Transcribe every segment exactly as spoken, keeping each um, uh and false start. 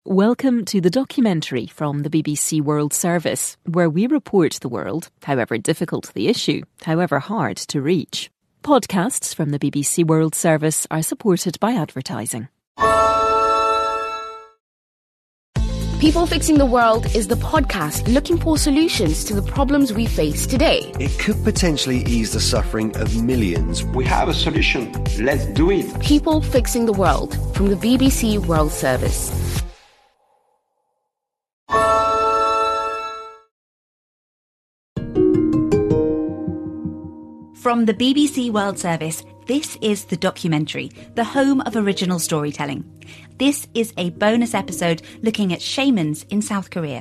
Welcome to the documentary from the B B C World Service, where we report the world, however difficult the issue, however hard to reach. Podcasts from the B B C World Service are supported by advertising. People Fixing the World is the podcast looking for solutions to the problems we face today. It could potentially ease the suffering of millions. We have a solution. Let's do it. People Fixing the World from the B B C World Service. From the B B C World Service, this is The Documentary, the home of original storytelling. This is a bonus episode looking at shamans in South Korea.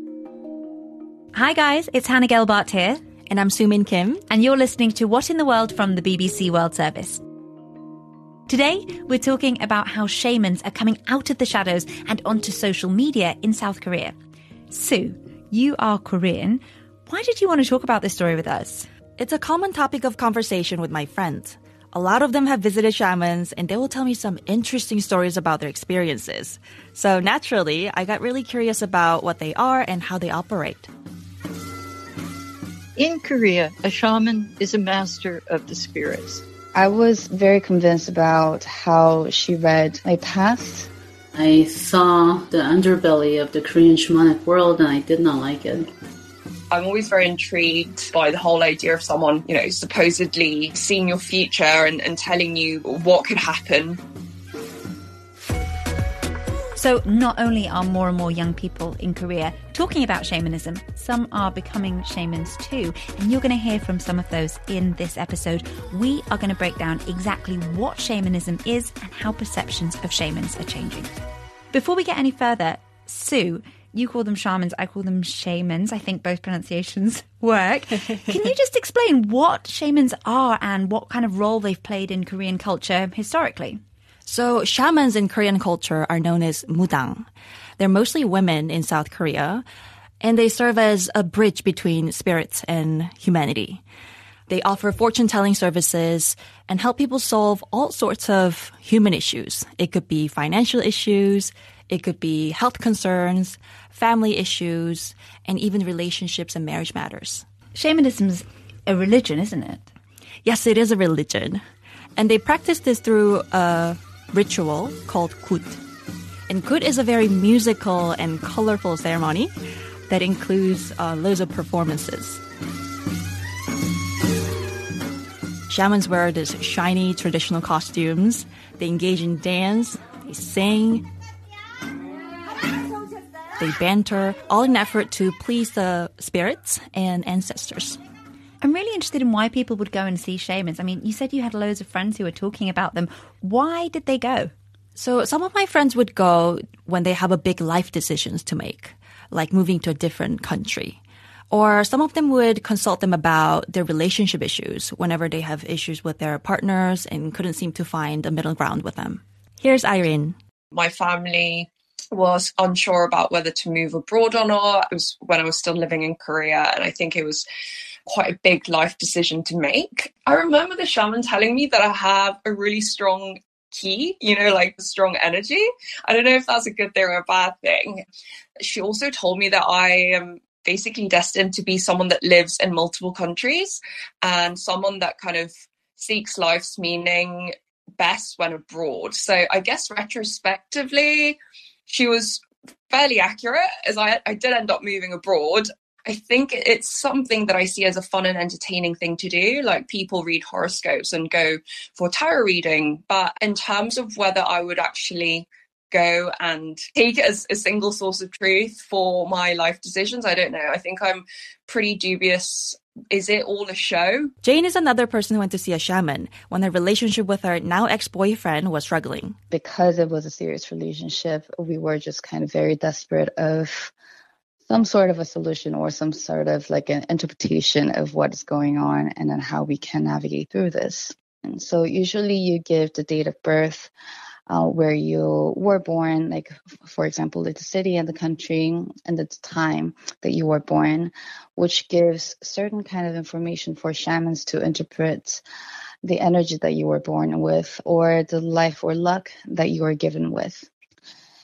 Hi guys, it's Hannah Gelbart here. And I'm Soo-Min Kim. And you're listening to What in the World from the B B C World Service. Today, we're talking about how shamans are coming out of the shadows and onto social media in South Korea. Sue, you are Korean. Why did you want to talk about this story with us? It's a common topic of conversation with my friends. A lot of them have visited shamans and they will tell me some interesting stories about their experiences. So naturally, I got really curious about what they are and how they operate. In Korea, a shaman is a master of the spirits. I was very convinced about how she read my past. I saw the underbelly of the Korean shamanic world and I did not like it. I'm always very intrigued by the whole idea of someone, you know, supposedly seeing your future and, and telling you what could happen. So not only are more and more young people in Korea talking about shamanism, some are becoming shamans too. And you're going to hear from some of those in this episode. We are going to break down exactly what shamanism is and how perceptions of shamans are changing. Before we get any further, Sue, you call them shamans, I call them shamans. I think both pronunciations work. Can you just explain what shamans are and what kind of role they've played in Korean culture historically? So shamans in Korean culture are known as mudang. They're mostly women in South Korea, and they serve as a bridge between spirits and humanity. They offer fortune-telling services and help people solve all sorts of human issues. It could be financial issues, it could be health concerns, family issues, and even relationships and marriage matters. Shamanism's a religion, isn't it? Yes, it is a religion. And they practice this through a ritual called gut. And gut is a very musical and colorful ceremony that includes uh, loads of performances. Shamans wear these shiny traditional costumes. They engage in dance, they sing, they banter, all in an effort to please the spirits and ancestors. I'm really interested in why people would go and see shamans. I mean, you said you had loads of friends who were talking about them. Why did they go? So some of my friends would go when they have a big life decisions to make, like moving to a different country. Or some of them would consult them about their relationship issues whenever they have issues with their partners and couldn't seem to find a middle ground with them. Here's Irene. My family was unsure about whether to move abroad or not. It was when I was still living in Korea, and I think it was quite a big life decision to make. I remember the shaman telling me that I have a really strong ki, you know, like strong energy. I don't know if that's a good thing or a bad thing. She also told me that I am basically destined to be someone that lives in multiple countries and someone that kind of seeks life's meaning best when abroad. So I guess retrospectively, she was fairly accurate, as I, I did end up moving abroad. I think it's something that I see as a fun and entertaining thing to do. Like, people read horoscopes and go for tarot reading. But in terms of whether I would actually go and take it as a single source of truth for my life decisions, I don't know. I think I'm pretty dubious. Is it all a show? Jane is another person who went to see a shaman when her relationship with her now ex-boyfriend was struggling. Because it was a serious relationship, we were just kind of very desperate of some sort of a solution or some sort of like an interpretation of what is going on and then how we can navigate through this. And so usually you give the date of birth, uh, where you were born, like, for example, the city and the country and the time that you were born, which gives certain kind of information for shamans to interpret the energy that you were born with or the life or luck that you were given with.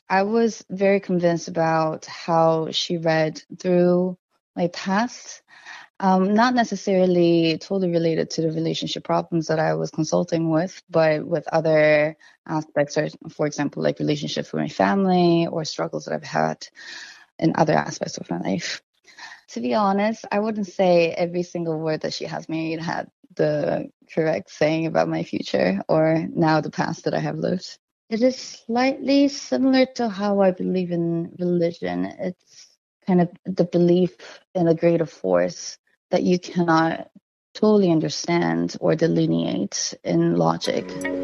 I was very convinced about how she read through my past, um, not necessarily totally related to the relationship problems that I was consulting with, but with other aspects, or, for example, like relationships with my family or struggles that I've had in other aspects of my life. To be honest, I wouldn't say every single word that she has made had the correct saying about my future or now the past that I have lived. It is slightly similar to how I believe in religion. It's kind of the belief in a greater force that you cannot totally understand or delineate in logic.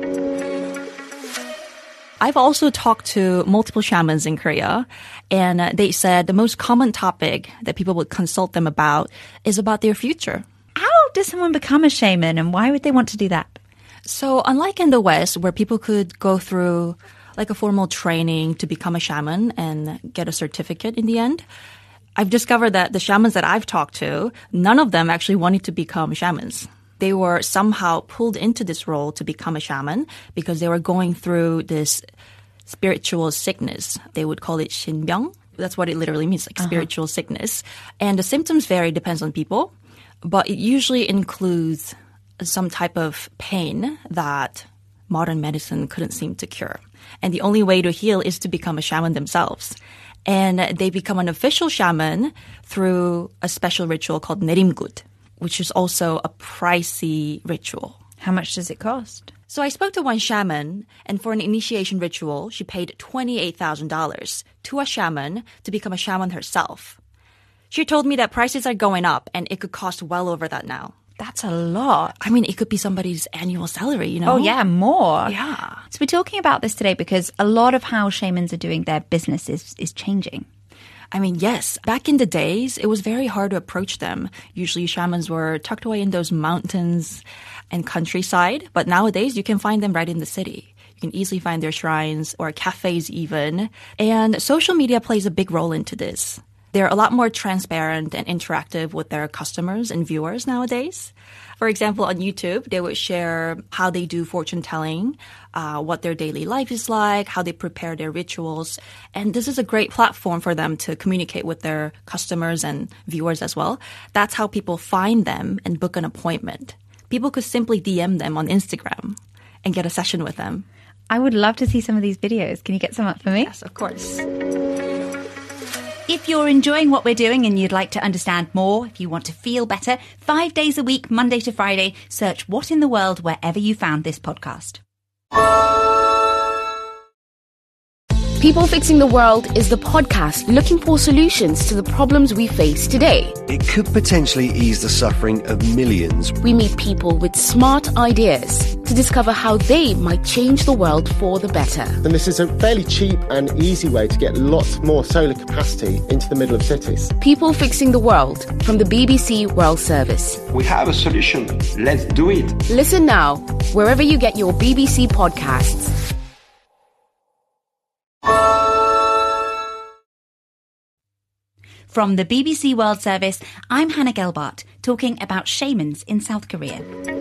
I've also talked to multiple shamans in Korea, and they said the most common topic that people would consult them about is about their future. How does someone become a shaman, and why would they want to do that? So unlike in the West, where people could go through like a formal training to become a shaman and get a certificate in the end, I've discovered that the shamans that I've talked to, none of them actually wanted to become shamans. They were somehow pulled into this role to become a shaman because they were going through this spiritual sickness. They would call it 신병. That's what it literally means, like uh-huh. spiritual sickness. And the symptoms vary, depends on people, but it usually includes some type of pain that modern medicine couldn't seem to cure. And the only way to heal is to become a shaman themselves. And they become an official shaman through a special ritual called 내림굿, which is also a pricey ritual. How much does it cost? So I spoke to one shaman, and for an initiation ritual, she paid twenty-eight thousand dollars to a shaman to become a shaman herself. She told me that prices are going up, and it could cost well over that now. That's a lot. I mean, it could be somebody's annual salary, you know? Oh, yeah, more. Yeah. So we're talking about this today because a lot of how shamans are doing their business is, is changing. I mean, yes. Back in the days, it was very hard to approach them. Usually shamans were tucked away in those mountains and countryside. But nowadays, you can find them right in the city. You can easily find their shrines or cafes even. And social media plays a big role into this. They're a lot more transparent and interactive with their customers and viewers nowadays. For example, on YouTube, they would share how they do fortune telling, uh, what their daily life is like, how they prepare their rituals. And this is a great platform for them to communicate with their customers and viewers as well. That's how people find them and book an appointment. People could simply D M them on Instagram and get a session with them. I would love to see some of these videos. Can you get some up for me? Yes, of course. If you're enjoying what we're doing and you'd like to understand more, if you want to feel better, five days a week, Monday to Friday, search What in the World wherever you found this podcast. People Fixing the World is the podcast looking for solutions to the problems we face today. It could potentially ease the suffering of millions. We meet people with smart ideas to discover how they might change the world for the better. And this is a fairly cheap and easy way to get lots more solar capacity into the middle of cities. People Fixing the World from the B B C World Service. We have a solution. Let's do it. Listen now, wherever you get your B B C podcasts. From the B B C World Service, I'm Hannah Gelbart, talking about shamans in South Korea.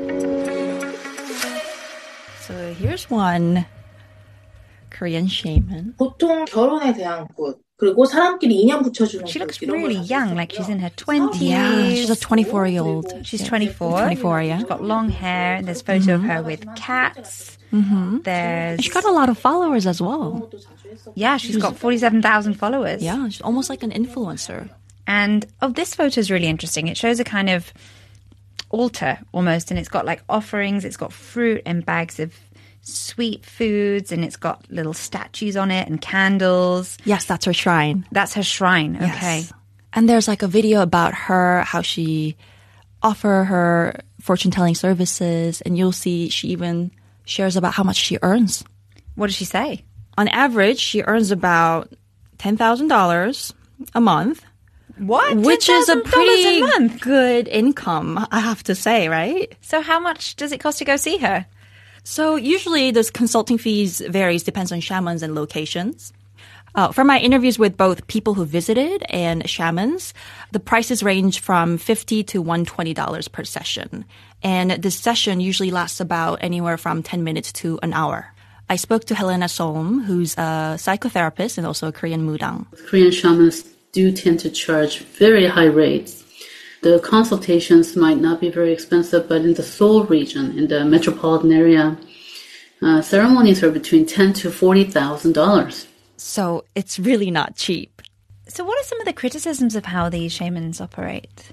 So here's one Korean shaman. 보통 결혼에 대한 꽃, 그리고 사람끼리 인연 붙여주는 She looks really young, like she's in her twenties. Yeah, she's a twenty-four-year-old. She's twenty-four. twenty-four, yeah. She's got long hair, and there's a photo mm-hmm. of her with cats. Mm-hmm. There's... She's got a lot of followers as well. Yeah, she's got forty-seven thousand followers. Yeah, she's almost like an influencer. And, oh, this photo is really interesting. It shows a kind of altar almost, and it's got like offerings, it's got fruit and bags of sweet foods, and it's got little statues on it and candles. Yes, that's her shrine. That's her shrine, okay. Yes. And there's like a video about her, how she offer her fortune-telling services, and you'll see she even shares about how much she earns. What does she say? On average, she earns about ten thousand dollars a month. What? Which is a pretty a month? good income, I have to say, right? So how much does it cost to go see her? So usually this consulting fees varies, depends on shamans and locations. Uh, for my interviews with both people who visited and shamans, the prices range from fifty dollars to one hundred twenty dollars per session. And this session usually lasts about anywhere from ten minutes to an hour. I spoke to Helena Solm, who's a psychotherapist and also a Korean mudang. Korean shamans do tend to charge very high rates. The consultations might not be very expensive, but in the Seoul region, in the metropolitan area, uh, ceremonies are between ten to forty thousand dollars. So it's really not cheap. So what are some of the criticisms of how these shamans operate?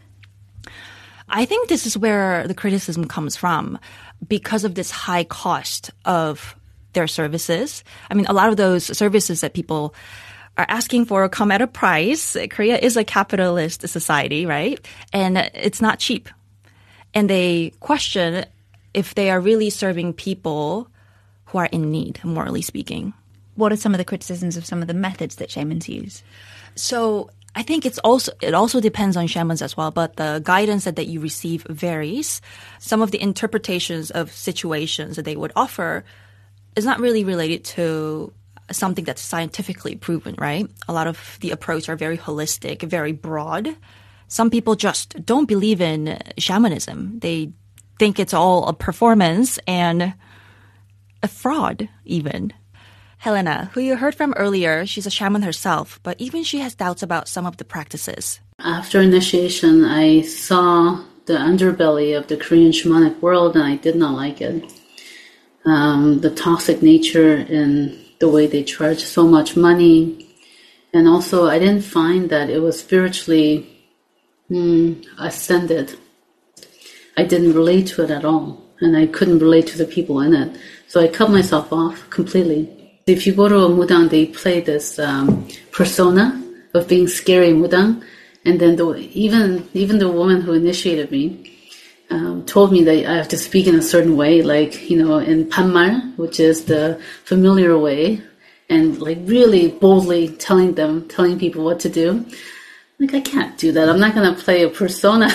I think this is where the criticism comes from because of this high cost of their services. I mean, a lot of those services that people are asking for come at a price. Korea is a capitalist society, right? And it's not cheap. And they question if they are really serving people who are in need, morally speaking. What are some of the criticisms of some of the methods that shamans use? So I think it's also it also depends on shamans as well, but the guidance that, that you receive varies. Some of the interpretations of situations that they would offer is not really related to something that's scientifically proven, right? A lot of the approach are very holistic, very broad. Some people just don't believe in shamanism. They think it's all a performance and a fraud, even. Helena, who you heard from earlier, she's a shaman herself, but even she has doubts about some of the practices. After initiation, I saw the underbelly of the Korean shamanic world, and I did not like it. Um, the toxic nature and the way they charge so much money. And also, I didn't find that it was spiritually hmm, ascended. I didn't relate to it at all, and I couldn't relate to the people in it. So I cut myself off completely. If you go to a mudang, they play this um, persona of being scary mudang, and then the, even even the woman who initiated me um, told me that I have to speak in a certain way, like, you know, in panmal, which is the familiar way, and like really boldly telling them, telling people what to do. Like, I can't do that. I'm not going to play a persona,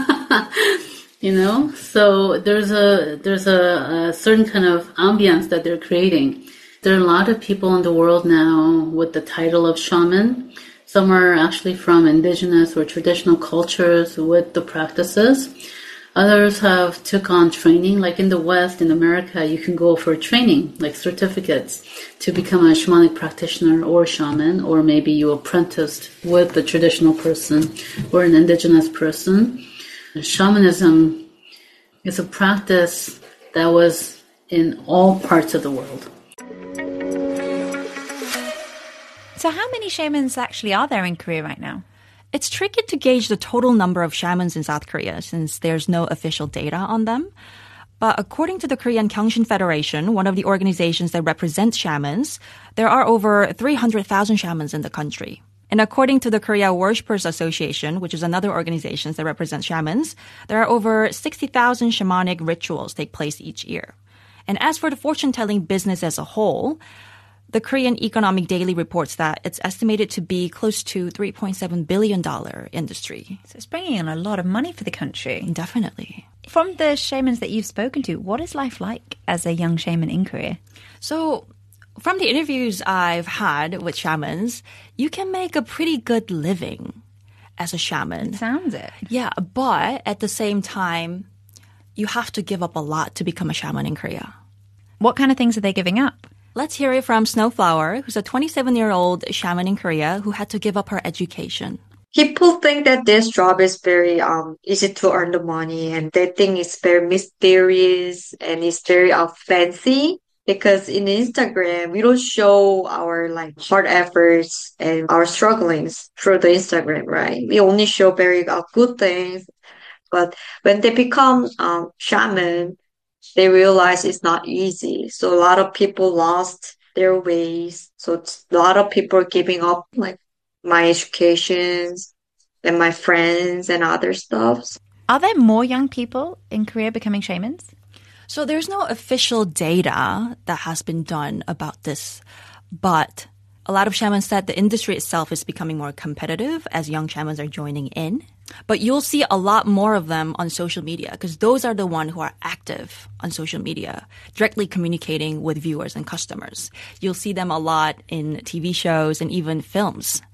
you know. So there's a there's a, a certain kind of ambience that they're creating. There are a lot of people in the world now with the title of shaman. Some are actually from indigenous or traditional cultures with the practices. Others have took on training, like in the West, in America, you can go for training, like certificates, to become a shamanic practitioner or shaman, or maybe you apprenticed with the traditional person or an indigenous person. Shamanism is a practice that was in all parts of the world. So how many shamans actually are there in Korea right now? It's tricky to gauge the total number of shamans in South Korea since there's no official data on them. But according to the Korean Gyeongshin Federation, one of the organizations that represents shamans, there are over three hundred thousand shamans in the country. And according to the Korea Worshippers Association, which is another organization that represents shamans, there are over sixty thousand shamanic rituals take place each year. And as for the fortune-telling business as a whole, the Korean Economic Daily reports that it's estimated to be close to three point seven billion dollars industry. So it's bringing in a lot of money for the country. Definitely. From the shamans that you've spoken to, what is life like as a young shaman in Korea? So from the interviews I've had with shamans, you can make a pretty good living as a shaman. It sounds it. Yeah, but at the same time, you have to give up a lot to become a shaman in Korea. What kind of things are they giving up? Let's hear it from Snowflower, who's a twenty-seven-year-old shaman in Korea who had to give up her education. People think that this job is very um easy to earn the money, and they think it's very mysterious and it's very uh, fancy. Because in Instagram, we don't show our like hard efforts and our strugglings through the Instagram, right? We only show very uh, good things. But when they become um shaman, they realize it's not easy. So a lot of people lost their ways. So it's a lot of people are giving up like my educations and my friends and other stuff. Are there more young people in Korea becoming shamans? So there's no official data that has been done about this, but a lot of shamans said the industry itself is becoming more competitive as young shamans are joining in. But you'll see a lot more of them on social media because those are the ones who are active on social media, directly communicating with viewers and customers. You'll see them a lot in T V shows and even films.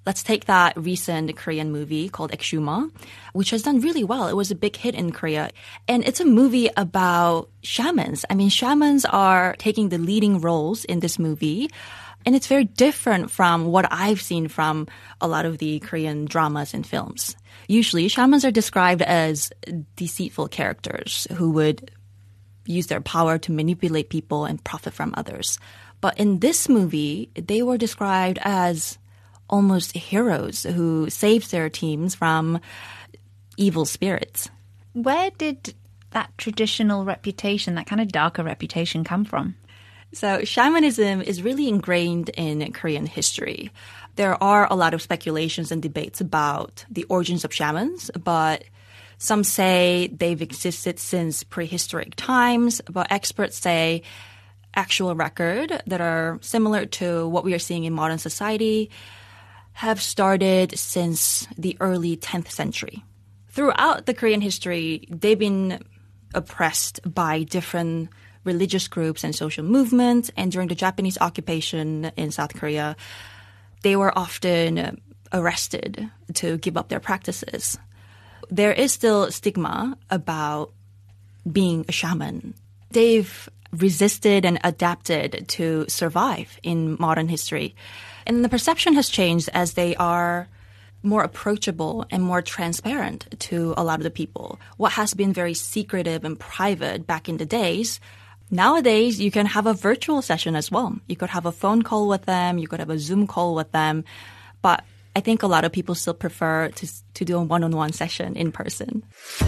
Let's take that recent Korean movie called Exhuma, which has done really well. It was a big hit in Korea. And it's a movie about shamans. I mean, shamans are taking the leading roles in this movie. And it's very different from what I've seen from a lot of the Korean dramas and films. Usually, shamans are described as deceitful characters who would use their power to manipulate people and profit from others. But in this movie, they were described as almost heroes who saved their teams from evil spirits. Where did that traditional reputation, that kind of darker reputation, come from? So shamanism is really ingrained in Korean history. There are a lot of speculations and debates about the origins of shamans, but some say they've existed since prehistoric times, but experts say actual record that are similar to what we are seeing in modern society have started since the early tenth century. Throughout the Korean history, they've been oppressed by different religious groups and social movements. And during the Japanese occupation in South Korea, they were often arrested to give up their practices. There is still stigma about being a shaman. They've resisted and adapted to survive in modern history. And the perception has changed as they are more approachable and more transparent to a lot of the people. What has been very secretive and private back in the days, nowadays you can have a virtual session as well. You could have a phone call with them, you could have a Zoom call with them. But I think a lot of people still prefer to, to do a one-on-one session in person.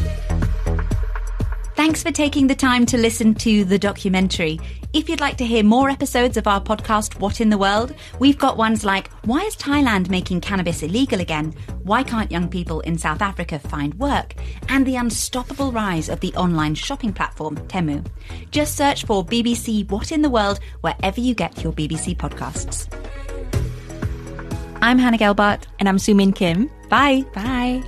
Thanks for taking the time to listen to the documentary. If you'd like to hear more episodes of our podcast, What in the World? We've got ones like, why is Thailand making cannabis illegal again? Why can't young people in South Africa find work? And the unstoppable rise of the online shopping platform, Temu. Just search for B B C What in the World wherever you get your B B C podcasts. I'm Hannah Gelbart. And I'm Sumin Kim. Bye. Bye.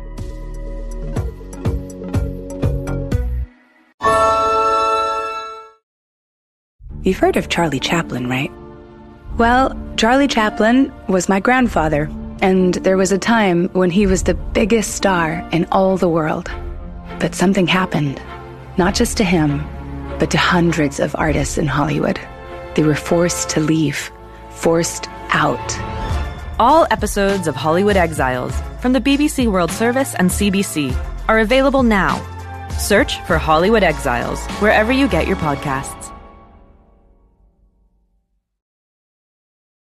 You've heard of Charlie Chaplin, right? Well, Charlie Chaplin was my grandfather, and there was a time when he was the biggest star in all the world. But something happened, not just to him, but to hundreds of artists in Hollywood. They were forced to leave, forced out. All episodes of Hollywood Exiles from the B B C World Service and C B C are available now. Search for Hollywood Exiles wherever you get your podcasts.